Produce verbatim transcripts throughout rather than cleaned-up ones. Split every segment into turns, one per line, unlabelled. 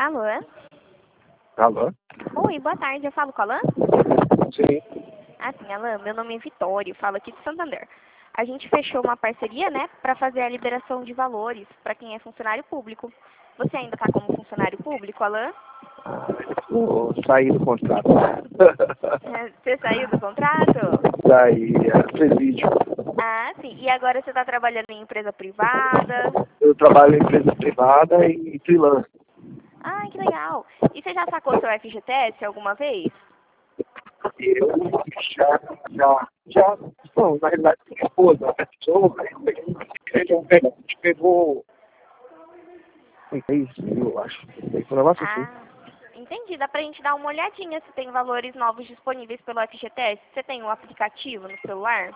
Alô?
Alô?
Oi, boa tarde, eu falo com a Alain?
Sim.
Ah, sim, Alain, meu nome é Vitório, falo aqui de Santander. A gente fechou uma parceria, né, para fazer a liberação de valores para quem é funcionário público. Você ainda está como funcionário público, Alain?
Vou sair do contrato.
Você saiu do contrato?
Saí, é, presídio.
Ah, sim. E agora você está trabalhando em empresa privada?
Eu trabalho em empresa privada e freelance.
Ah, que legal. E você já sacou seu F G T S alguma vez?
Eu já, já, já, bom, na realidade, minha esposa, a pessoa, pegou, a gente pegou uns seis mil, eu acho. Foi um negócio assim.
Ah, entendi. Dá pra gente dar uma olhadinha se tem valores novos disponíveis pelo F G T S. Você tem um aplicativo no celular?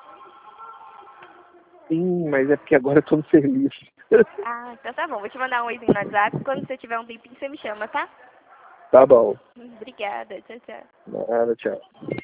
Sim, mas é porque agora eu tô no serviço.
Ah, então tá bom. Vou te mandar um oizinho no WhatsApp. Quando você tiver um tempinho, você me chama, tá?
Tá bom.
Obrigada. Tchau, tchau.
Nada, tchau.